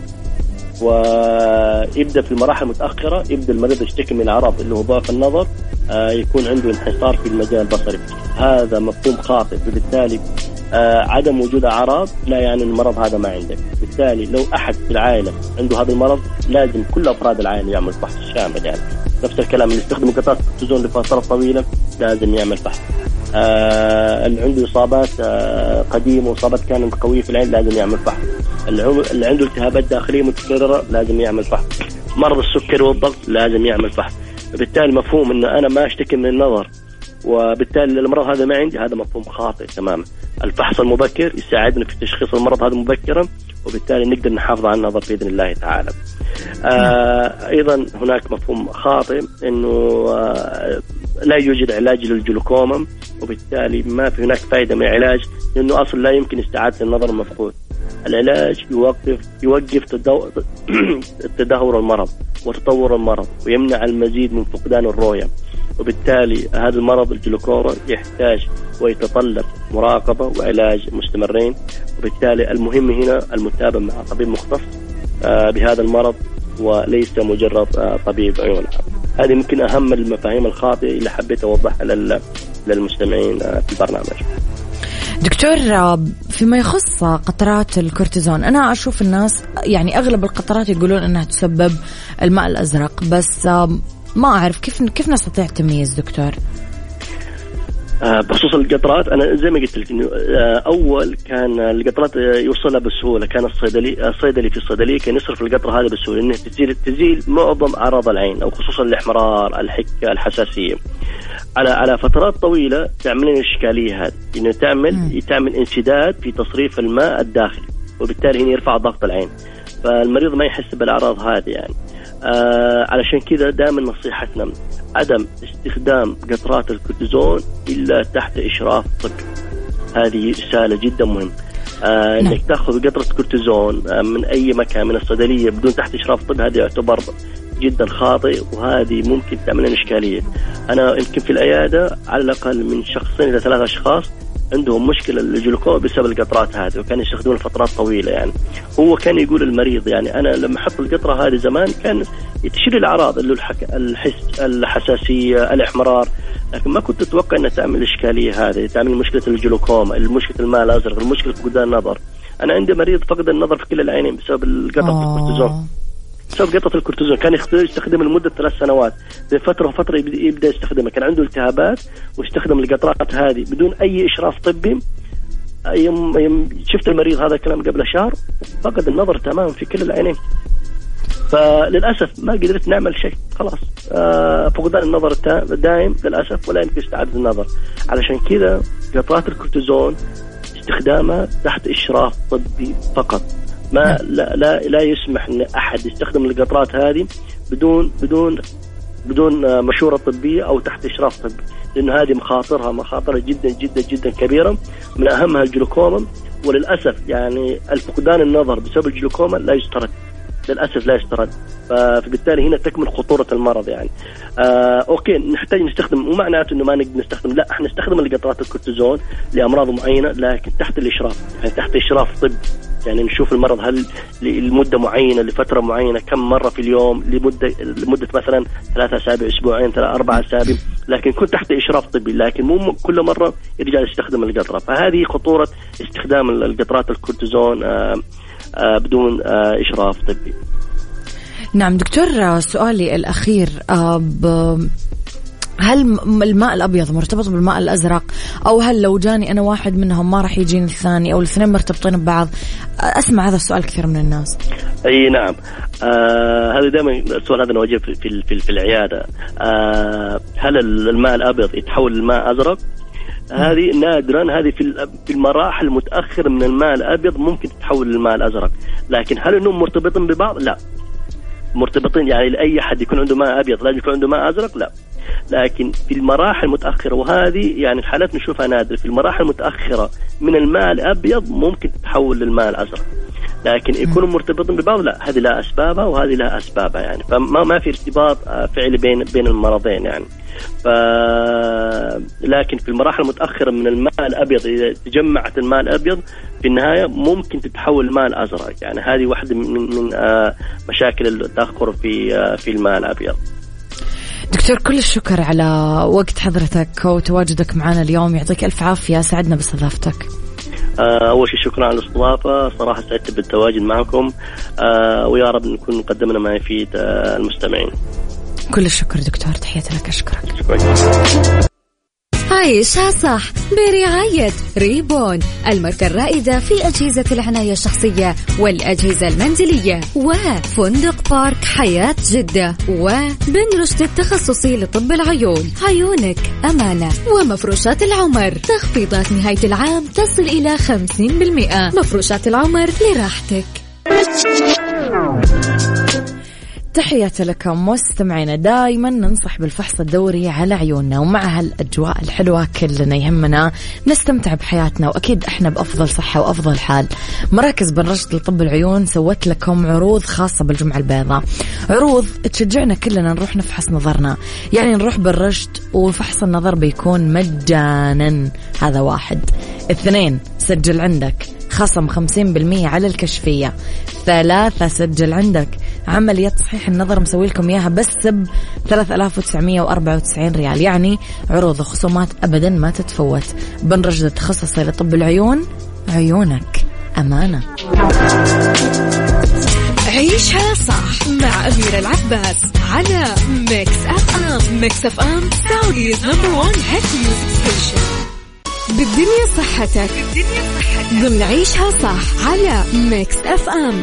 ويبدأ في المراحل المتأخرة يبدأ المريض يشتكي من أعراض اللي هو ضعف النظر، آه يكون عنده انحسار في المجال البصري. هذا مفهوم خاطئ. بالتالي آه عدم وجود أعراض لا يعني المرض هذا ما عندك. بالتالي لو أحد في العائلة عنده هذا المرض لازم كل أفراد العائلة يعمل فحص شامل. يعني نفس الكلام اللي يستخدم قطرات الكورتيزون لفترة طويلة لازم يعمل فحص. آه اللي عنده إصابات آه قديمة وإصابات كانت قوية في العين لازم يعمل فحص. اللي عنده التهابات داخلية متكررة لازم يعمل فحص. مرض السكر والضغط لازم يعمل فحص. بالتالي مفهوم إن أنا ما أشتكي من النظر وبالتالي المرض هذا ما عندي، هذا مفهوم خاطئ تماما. الفحص المبكر يساعدنا في تشخيص المرض هذا مبكرا، وبالتالي نقدر نحافظ على النظر بإذن الله تعالى. آه أيضا هناك مفهوم خاطئ إنه آه لا يوجد علاج للجلوكوما، وبالتالي ما في هناك فائدة من العلاج لأنه أصلا لا يمكن استعادة النظر المفقود. العلاج يوقف يوقف تدهور المرض وتطور المرض ويمنع المزيد من فقدان الرؤية، وبالتالي هذا المرض الجلوكوما يحتاج ويتطلب مراقبة وعلاج مستمرين. وبالتالي المهم هنا المتابعة مع طبيب مختص بهذا المرض وليس مجرد طبيب عيون. هذه يمكن أهم المفاهيم الخاطئة اللي حبيت أوضحها للمستمعين في البرنامج. دكتور، فيما يخص قطرات الكورتيزون، أنا أشوف الناس يعني أغلب القطرات يقولون أنها تسبب الماء الأزرق، بس ما أعرف كيف كيف نستطيع التمييز دكتور؟ بخصوص القطرات أنا زي ما قلت لك إنه أول كان القطرات يوصلها بسهولة، كان الصيدلي الصيدلي في الصيدلية كان يصرف القطرة هذه بسهولة إنه تزيل تزيل معظم أعراض العين أو خصوصا الإحمرار، الحكة، الحساسية. على على فترات طويلة تعملين الإشكالية هذه إنه تعمل تعمل انسداد في تصريف الماء الداخلي، وبالتالي هنا يرفع ضغط العين، فالمريض ما يحس بالأعراض هذه. يعني آه علشان كذا دائما نصيحتنا عدم استخدام قطرات الكورتيزون إلا تحت إشراف طبي. هذه رسالة جدا مهمة. آه نعم. إنك تأخذ قطرة كورتيزون آه من أي مكان من الصيدلية بدون تحت إشراف طبي هذا يعتبر جدا خاطئ، وهذه ممكن تعمل لنا إشكالية. أنا يمكن في العيادة على الأقل من شخصين إلى ثلاثة أشخاص عندهم مشكلة الجلوكوما بسبب القطرات هذه، وكان يستخدمون فترات طويلة. يعني هو كان يقول المريض يعني أنا لما أحط القطرة هذه زمان كان تشيل الأعراض اللي الحك... الحس الحساسية الإحمرار، لكن ما كنت أتوقع أنها تعمل إشكالية هذه، تعمل مشكلة الجلوكوما، المشكلة الماء الأزرق، المشكلة فقدان النظر. أنا عندي مريض فقد النظر في كل العينين بسبب القطرة الكورتيزون. بسبب قطرة الكورتيزون كان يستخدم لمدة ثلاث سنوات، بين فترة وفترة يبدأ يستخدمها، كان عنده التهابات واستخدم القطرات هذه بدون أي إشراف طبي. يوم يوم شفت المريض هذا الكلام قبل شهر فقد النظر تماما في كل العينين، فللأسف ما قدرت نعمل شيء، خلاص آه فقدان النظر دائم للأسف ولا يمكن استعادة النظر. علشان كذا قطرات الكورتيزون استخدامها تحت إشراف طبي فقط، ما لا لا لا يسمح ان احد يستخدم القطرات هذه بدون بدون بدون مشوره طبيه او تحت اشراف طبي، لانه هذه مخاطرها مخاطر جدا جدا جدا كبيره، من اهمها الجلوكوما. وللاسف يعني الفقدان النظر بسبب الجلوكوما لا يسترد، للأسف لا يسترد. فبالتالي هنا تكمن خطورة المرض يعني. آه أوكي نحتاج نستخدم، ومعناته إنه ما نقدر نستخدم، لا احنا نستخدم القطرات الكورتيزون لأمراض معينة لكن تحت الإشراف، يعني تحت إشراف طبي. يعني نشوف المرض هل لمدة معينة لفترة معينة كم مرة في اليوم لمدة لمدة مثلا ثلاثة أسابيع أسبوعين ثلاثة أربعة أسابيع، لكن يكون تحت إشراف طبي، لكن مو كل مرة يرجع يستخدم القطرة. فهذه خطورة استخدام القطرات الكورتيزون آه آه بدون آه إشراف طبي. نعم دكتور، سؤالي الأخير، هل الماء الأبيض مرتبط بالماء الأزرق، أو هل لو جاني أنا واحد منهم ما راح يجيني الثاني، أو الاثنين مرتبطين ببعض؟ أسمع هذا السؤال كثير من الناس. أي نعم، آه هذا دائما السؤال هذا نواجهه في في في العيادة. آه هل الماء الأبيض يتحول لماء أزرق؟ هذه نادرا، هذه في في المراحل المتأخرة من الماء الأبيض ممكن تتحول للماء الأزرق، لكن هل إنهم مرتبطين ببعض؟ لا، مرتبطين يعني لأي حد يكون عنده ماء أبيض لازم يكون عنده ماء أزرق؟ لا، لكن في المراحل المتأخرة، وهذه يعني الحالات نشوفها نادر، في المراحل المتأخرة من الماء الأبيض ممكن تتحول للماء الأزرق، لكن يكونوا مرتبطين ببعض لا، هذه لا أسبابها وهذه لا أسبابها يعني. فما ما في ارتباط فعلي بين بين المرضين يعني. ف لكن في المراحل المتأخرة من الماء الأبيض إذا تجمعت الماء الأبيض في النهاية ممكن تتحول الماء الأزرق يعني. هذه واحدة من من مشاكل التأخر في في الماء الأبيض. دكتور كل الشكر على وقت حضرتك وتواجدك معنا اليوم، يعطيك ألف عافية، سعدنا باستضافتك. أول شيء شكرا على الاستضافة، صراحة سعدت بالتواجد معكم، ويا رب نكون قدمنا ما يفيد المستمعين. كل الشكر دكتور، تحياتي لك، أشكرك. عيشها صح برعاية ريبون، الماركة الرائدة في أجهزة العناية الشخصية والأجهزة المنزلية، وفندق بارك حياة جدة، وبن رشد التخصصي لطب العيون، عيونك أمانة، ومفروشات العمر، تخفيضات نهاية العام تصل إلى خمسين بالمئة. مفروشات العمر لراحتك. تحياتي لكم مستمعينا، دائما ننصح بالفحص الدوري على عيوننا، ومع هالأجواء الحلوة كلنا يهمنا نستمتع بحياتنا، وأكيد إحنا بأفضل صحة وأفضل حال. مراكز بن رشد لطب العيون سوت لكم عروض خاصة بالجمعة البيضاء، عروض تشجعنا كلنا نروح نفحص نظرنا، يعني نروح بن رشد وفحص النظر بيكون مجانا. هذا واحد. اثنين، سجل عندك خصم خمسين بالمئة على الكشفية. ثلاثة، سجل عندك عملية تصحيح النظر مسوي لكم إياها بس ب ثلاثة آلاف وتسعمئة وأربعة وتسعين ريال، يعني عروض وخصومات أبدا ما تتفوت. بن رشد التخصصي لطب العيون، عيونك أمانة. عيشها صح مع أميرة العباس على ميكس أف أم. ميكس أف أم سعوديز نمبر وان هيت ميوزك ستيشن. بالدنيا صحتك ضمن عيشها صح على ميكس أف أم.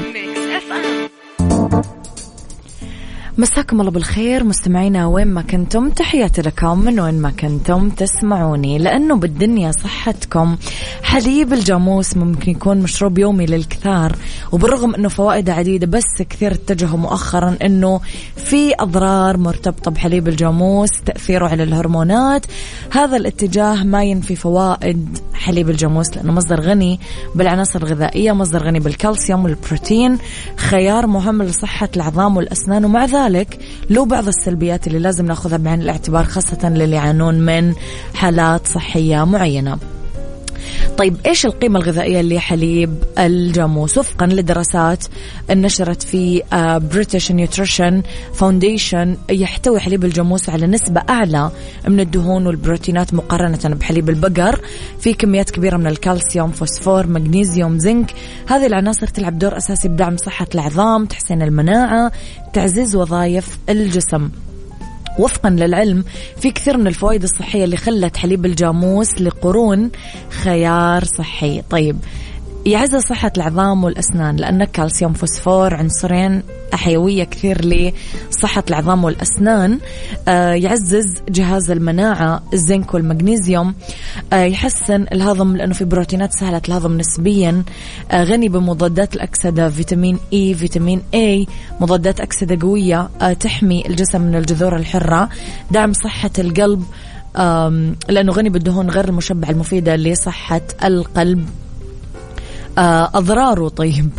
مساكم الله بالخير مستمعينا وين ما كنتم، تحياتي لكم من وين ما كنتم تسمعوني، لأنه بالدنيا صحتكم. حليب الجاموس ممكن يكون مشروب يومي للكثار، وبالرغم أنه فوائده عديدة بس كثير اتجهوا مؤخرا أنه في أضرار مرتبطة بحليب الجاموس، تأثيره على الهرمونات. هذا الاتجاه ما ينفي فوائد حليب الجاموس، لأنه مصدر غني بالعناصر الغذائية، مصدر غني بالكالسيوم والبروتين، خيار مهم لصحة العظام والأسنان، ومع ذلك له بعض السلبيات اللي لازم ناخذها بعين الاعتبار، خاصة للي يعانون من حالات صحية معينة. طيب إيش القيمة الغذائية لحليب الجاموس؟ وفقا لدراسات نشرت في بريتش نيوتريشن فاونديشن، يحتوي حليب الجاموس على نسبة أعلى من الدهون والبروتينات مقارنة بحليب البقر، في كميات كبيرة من الكالسيوم، فوسفور، مغنيسيوم، زنك. هذه العناصر تلعب دور أساسي بدعم صحة العظام، تحسين المناعة، تعزيز وظائف الجسم. وفقا للعلم في كثير من الفوائد الصحية اللي خلت حليب الجاموس لقرون خيار صحي. طيب يعزز صحة العظام والأسنان، لأن كالسيوم، فوسفور، عنصرين حيوية كثير لصحة العظام والأسنان. آه يعزز جهاز المناعة، الزنك والمغنيسيوم. آه يحسن الهضم لأنه في بروتينات سهلة الهضم نسبيا. آه غني بمضادات الأكسدة، فيتامين إي، فيتامين A، مضادات أكسدة قوية آه تحمي الجسم من الجذور الحرة، دعم صحة القلب آه لأنه غني بالدهون غير المشبعة المفيدة لصحة القلب. أضراره طيب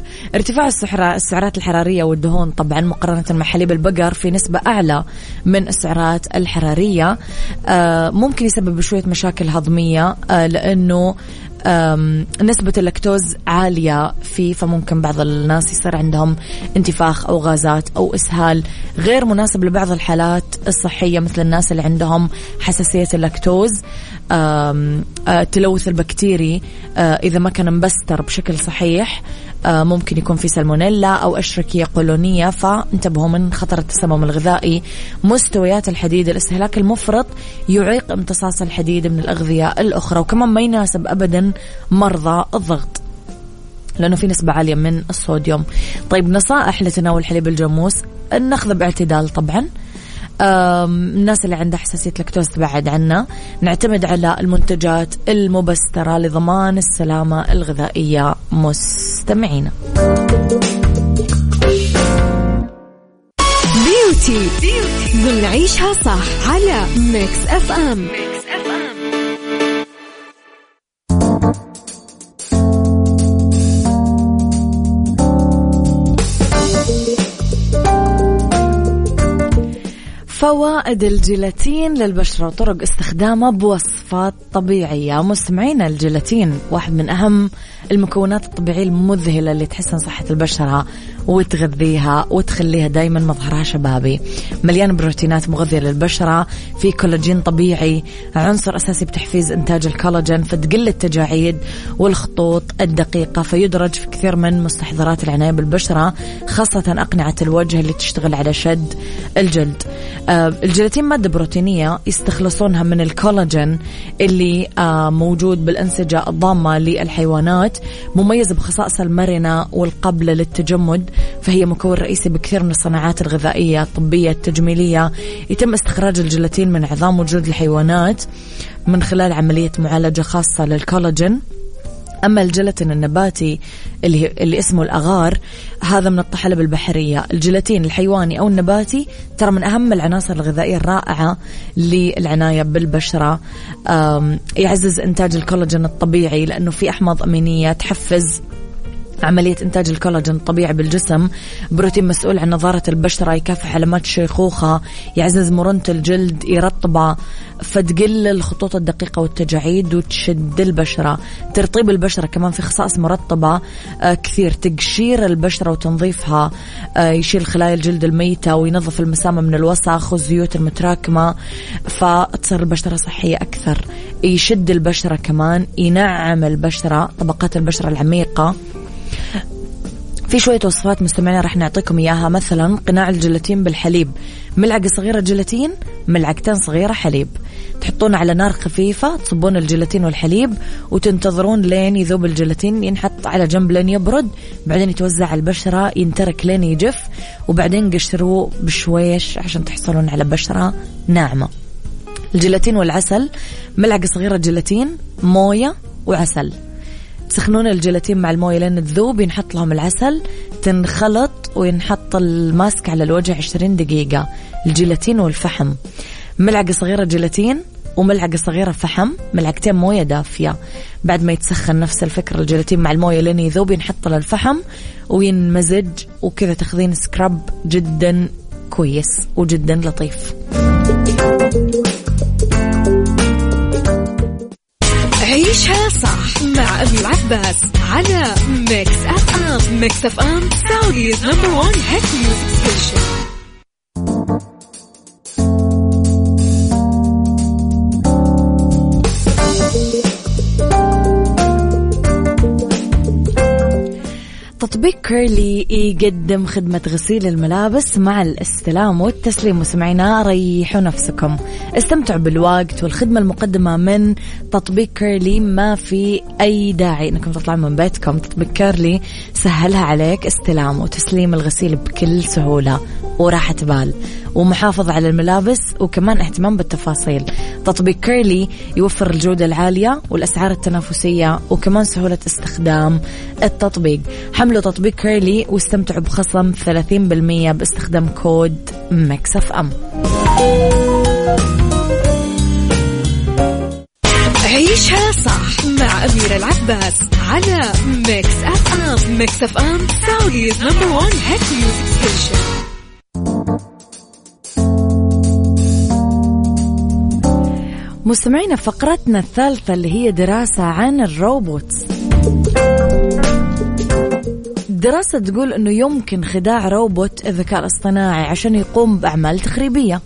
ارتفاع السعرات الحرارية والدهون طبعا مقارنة مع حليب البقر في نسبة أعلى من السعرات الحرارية ممكن يسبب شوية مشاكل هضمية لأنه نسبة اللاكتوز عالية فيه، فممكن بعض الناس يصير عندهم انتفاخ أو غازات أو إسهال غير مناسب لبعض الحالات الصحية مثل الناس اللي عندهم حساسية اللاكتوز. التلوث البكتيري إذا ما كان مبستر بشكل صحيح ممكن يكون في سالمونيلا أو أشركية قولونية، فانتبهوا من خطر التسمم الغذائي. مستويات الحديد، الاستهلاك المفرط يعيق امتصاص الحديد من الأغذية الأخرى، وكمان ما يناسب أبدا مرضى الضغط لأنه في نسبة عالية من الصوديوم. طيب نصائح لتناول حليب الجاموس، ناخذ باعتدال طبعا. الناس اللي عندها حساسية لاكتوز تبعد عنا. نعتمد على المنتجات المبسترة لضمان السلامة الغذائية مستمعينا. بيوتي ضمن عيشها صح على ميكس اف ام. فوائد الجيلاتين للبشرة وطرق استخدامه بوصفات طبيعية. مستمعين، الجيلاتين واحد من أهم المكونات الطبيعية المذهلة اللي تحسن صحة البشرة وتغذيها وتخليها دايما مظهرها شبابي. مليان بروتينات مغذية للبشرة، في كولاجين طبيعي، عنصر أساسي بتحفيز إنتاج الكولاجين، فتقل التجاعيد والخطوط الدقيقة، فيدرج في كثير من مستحضرات العناية بالبشرة خاصة أقنعة الوجه اللي تشتغل على شد الجلد. الجيلاتين مادة بروتينية يستخلصونها من الكولاجين اللي موجود بالأنسجة الضامة للحيوانات، مميزة بخصائص المرنة والقابلة للتجمد، فهي مكون رئيسي بكثير من الصناعات الغذائية الطبية التجميلية. يتم استخراج الجيلاتين من عظام وجلود الحيوانات من خلال عملية معالجة خاصة للكولاجين. أما الجيلاتين النباتي اللي, اللي اسمه الأغار، هذا من الطحالب البحرية. الجيلاتين الحيواني أو النباتي ترى من أهم العناصر الغذائية الرائعة للعناية بالبشرة. يعزز إنتاج الكولاجين الطبيعي لأنه في أحماض أمينية تحفز عملية إنتاج الكولاجين الطبيعي بالجسم. بروتين مسؤول عن نضارة البشرة، يكافح علامات الشيخوخة، يعزز مرونة الجلد، يرطبها، فتقل الخطوط الدقيقة والتجاعيد وتشد البشرة. ترطيب البشرة كمان في خصائص مرطبة آه كثير، تقشير البشرة وتنظيفها، آه يشيل خلايا الجلد الميتة وينظف المسامة من الوسخ والزيوت المتراكمة، فتصير البشرة صحية أكثر. يشد البشرة كمان، ينعم البشرة، طبقات البشرة العميقة. في شوية وصفات مستمعين رح نعطيكم إياها، مثلا قناع الجيلاتين بالحليب، ملعقة صغيرة جيلاتين، ملعقتين صغيرة حليب، تحطون على نار خفيفة، تصبون الجيلاتين والحليب وتنتظرون لين يذوب الجيلاتين، ينحط على جنب لين يبرد، بعدين يتوزع على البشرة، ينترك لين يجف، وبعدين قشروه بشويش عشان تحصلون على بشرة ناعمة. الجيلاتين والعسل، ملعقة صغيرة جيلاتين، موية وعسل، تسخنون الجيلاتين مع المويه لين تذوب، ينحط لهم العسل، تنخلط وينحط الماسك على الوجه عشرين دقيقة. الجيلاتين والفحم، ملعقة صغيرة جيلاتين وملعقة صغيرة فحم، ملعقتين موية دافية. بعد ما يتسخن نفس الفكرة الجيلاتين مع المويه لين يذوب، ينحط للفحم وينمزج، وكذا تاخذين سكراب جدا كويس وجدا لطيف. عيشها صح مع أبي العباس على ميكس أف أم. ميكس أف أم سعوديز نمبر وان هيت ميوزك ستيشن. تطبيق كيرلي يقدم خدمة غسيل الملابس مع الاستلام والتسليم. وسمعنا ريحوا نفسكم، استمتعوا بالوقت والخدمة المقدمة من تطبيق كيرلي. ما في أي داعي أنكم تطلعوا من بيتكم، تطبيق كيرلي سهلها عليك، استلام وتسليم الغسيل بكل سهولة وراحة بال ومحافظة على الملابس وكمان اهتمام بالتفاصيل. تطبيق كيرلي يوفر الجودة العالية والأسعار التنافسية وكمان سهولة استخدام التطبيق. حملوا تطبيق كيرلي واستمتعوا بخصم ثلاثين بالمية باستخدام كود ميكس أف أم. عيشها صح مع أميرة العباس على ميكس أف أم. ميكس أف أم سعوديز نمبر وان هيت ميوزك ستيشن. مستمعينا فقرتنا الثالثة اللي هي دراسة عن الروبوتس. دراسة تقول أنه يمكن خداع روبوت الذكاء الاصطناعي عشان يقوم بأعمال تخريبية.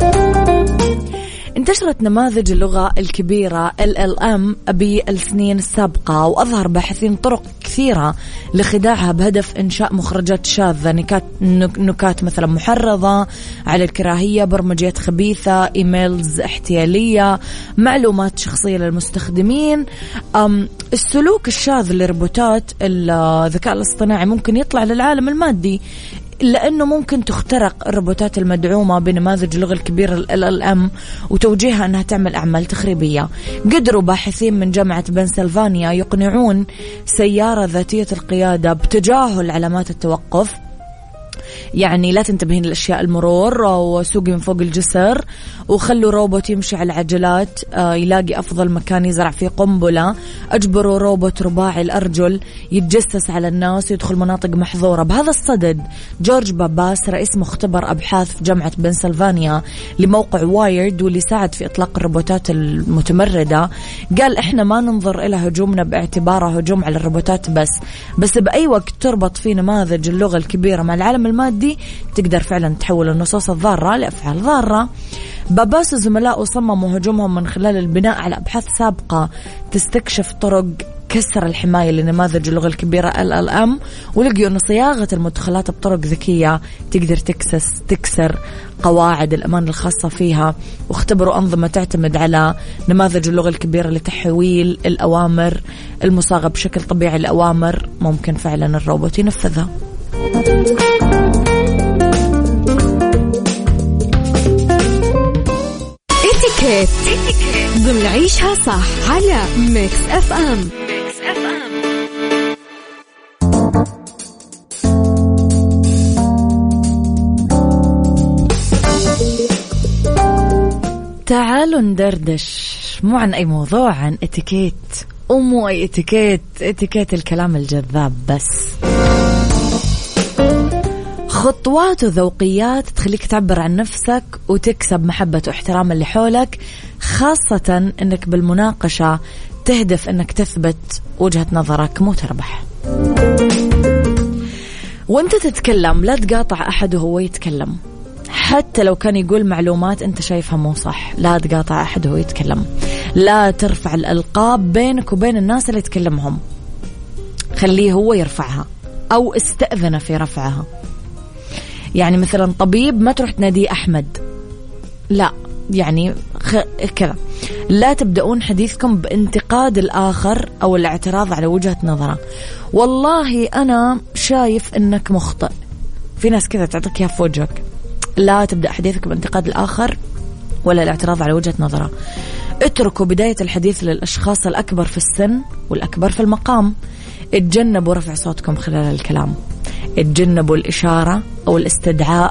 انتشرت نماذج اللغة الكبيرة إل إل إم بالسنين السابقة، وأظهر باحثين طرق كثيرة لخداعها بهدف إنشاء مخرجات شاذة، نكات, نكات مثلا محرضة على الكراهية، برمجيات خبيثة، إيميلز احتيالية، معلومات شخصية للمستخدمين. السلوك الشاذ لروبوتات الذكاء الاصطناعي ممكن يطلع للعالم المادي، لأنه ممكن تخترق الروبوتات المدعومة بنماذج اللغة الكبيرة ال إل إل إم وتوجيهها أنها تعمل أعمال تخريبية. قدروا باحثين من جامعة بنسلفانيا يقنعون سيارة ذاتية القيادة بتجاهل علامات التوقف، يعني لا تنتبهين للأشياء المرور وسوقي من فوق الجسر، وخلوا روبوت يمشي على العجلات يلاقي أفضل مكان يزرع فيه قنبلة. أجبروا روبوت رباعي الأرجل يتجسس على الناس ويدخل مناطق محظورة. بهذا الصدد جورج باباس رئيس مختبر أبحاث في جامعة بنسلفانيا لموقع وايرد واللي ساعد في إطلاق الروبوتات المتمردة قال إحنا ما ننظر إلى هجومنا باعتباره هجوم على الروبوتات بس بس بأي وقت تربط في نماذج اللغة الكبيرة مع العالم المادي تقدر فعلا تحول النصوص الضارة لأفعال ضارة. باباس وزملائه صمموا هجومهم من خلال البناء على أبحاث سابقة تستكشف طرق كسر الحماية لنماذج اللغة الكبيرة إل إل إم، ولقيوا أن صياغة المدخلات بطرق ذكية تقدر تكسس تكسر قواعد الأمان الخاصة فيها، واختبروا أنظمة تعتمد على نماذج اللغة الكبيرة لتحويل الأوامر المصاغة بشكل طبيعي لأوامر ممكن فعلا الروبوت ينفذها. اتيكيت ضمن عيشها صح على ميكس أف أم. ميكس أف أم. تعالوا ندردش مو عن أي موضوع، عن اتيكيت، ومو أي اتيكيت، اتيكيت الكلام الجذاب بس. خطوات وذوقيات تخليك تعبر عن نفسك وتكسب محبة واحترام اللي حولك، خاصة انك بالمناقشة تهدف انك تثبت وجهة نظرك مو تربح. وانت تتكلم لا تقاطع احد وهو يتكلم، حتى لو كان يقول معلومات انت شايفها مو صح. لا تقاطع احد وهو يتكلم. لا ترفع الألقاب بينك وبين الناس اللي تكلمهم، خليه هو يرفعها او استأذن في رفعها. يعني مثلا طبيب ما تروح تناديه أحمد، لا، يعني خ... كذا. لا تبدأون حديثكم بانتقاد الآخر أو الاعتراض على وجهة نظره. والله أنا شايف أنك مخطئ، في ناس كذا تعطيك إياها في وجهك. لا تبدأ حديثك بانتقاد الآخر ولا الاعتراض على وجهة نظره. اتركوا بداية الحديث للأشخاص الأكبر في السن والأكبر في المقام. اتجنبوا رفع صوتكم خلال الكلام. اتجنبوا الإشارة أو الاستدعاء،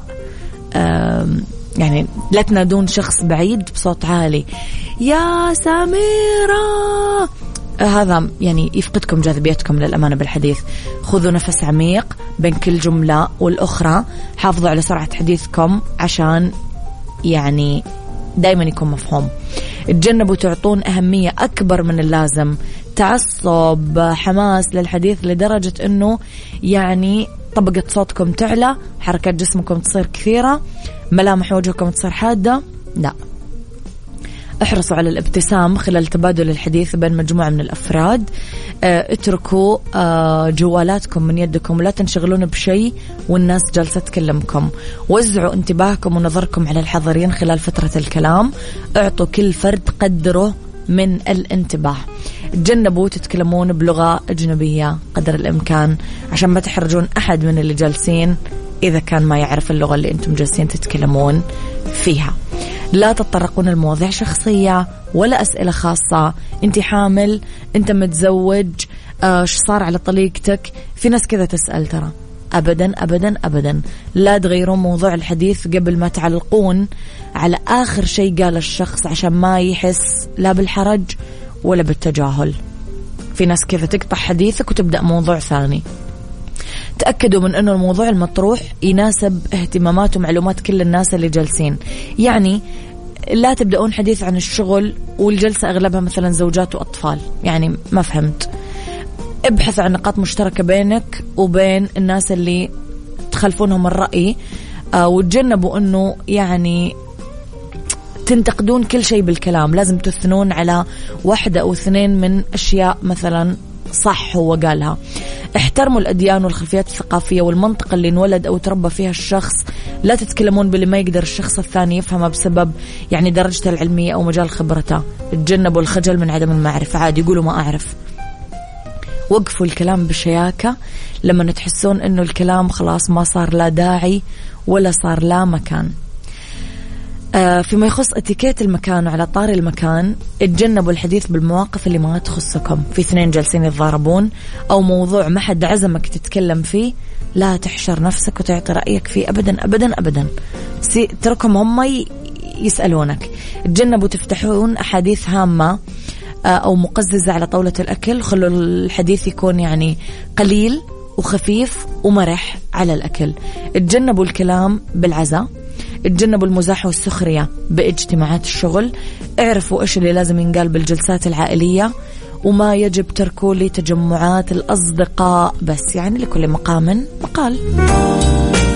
يعني لا تنادون شخص بعيد بصوت عالي يا سميرة، هذا يعني يفقدكم جاذبيتكم للأمانة بالحديث. خذوا نفس عميق بين كل جملة والأخرى. حافظوا على سرعة حديثكم عشان يعني دايما يكون مفهوم. اتجنبوا تعطون أهمية أكبر من اللازم، تعصب، حماس للحديث لدرجة أنه يعني طبقة صوتكم تعلى، حركات جسمكم تصير كثيرة، ملامح وجهكم تصير حادة. لا، احرصوا على الابتسام خلال تبادل الحديث بين مجموعة من الأفراد. اه اتركوا اه جوالاتكم من يدكم، ولا تنشغلون بشيء والناس جالسة تكلمكم. وزعوا انتباهكم ونظركم على الحاضرين خلال فترة الكلام. اعطوا كل فرد قدره من الانتباه. تجنبوا تتكلمون بلغة أجنبية قدر الإمكان عشان ما تحرجون أحد من اللي جالسين إذا كان ما يعرف اللغة اللي أنتم جالسين تتكلمون فيها. لا تتطرقون المواضيع شخصية ولا أسئلة خاصة. أنت حامل، أنت متزوج، ايش صار على طليقتك، في ناس كذا تسأل. ترى أبدا أبدا أبدا لا تغيرون موضوع الحديث قبل ما تعلقون على آخر شيء قال الشخص عشان ما يحس لا بالحرج ولا بالتجاهل. في ناس كذا تقطع حديثك وتبدأ موضوع ثاني. تأكدوا من أنه الموضوع المطروح يناسب اهتمامات ومعلومات كل الناس اللي جالسين. يعني لا تبدأون حديث عن الشغل والجلسة أغلبها مثلا زوجات وأطفال، يعني ما فهمت. ابحث عن نقاط مشتركة بينك وبين الناس اللي تخلفونهم الرأي، آه وتجنبوا أنه يعني تنتقدون كل شيء بالكلام. لازم تثنون على واحدة أو اثنين من أشياء مثلا صح هو قالها. احترموا الأديان والخلفيات الثقافية والمنطقة اللي انولد أو تربى فيها الشخص. لا تتكلمون باللي ما يقدر الشخص الثاني يفهمه بسبب يعني درجته العلمية أو مجال خبرته. تجنبوا الخجل من عدم المعرفة، عادي يقولوا ما أعرف. وقفوا الكلام بشياكة لما تحسون أنه الكلام خلاص ما صار لا داعي ولا صار لا مكان. آه فيما يخص اتيكيت المكان وعلى طار المكان، اتجنبوا الحديث بالمواقف اللي ما تخصكم. في اثنين جالسين يتضاربون أو موضوع ما حد عزمك تتكلم فيه، لا تحشر نفسك وتعطي رأيك فيه أبدا أبدا أبدا. تركهم هم يسألونك. اتجنبوا تفتحون أحاديث هامة أو مقززة على طاولة الأكل. خلوا الحديث يكون يعني قليل وخفيف ومرح على الأكل. اتجنبوا الكلام بالعزاء. اتجنبوا المزاح والسخرية باجتماعات الشغل. اعرفوا إيش اللي لازم ينقال بالجلسات العائلية وما يجب تركه لتجمعات الأصدقاء بس، يعني لكل مقام مقال.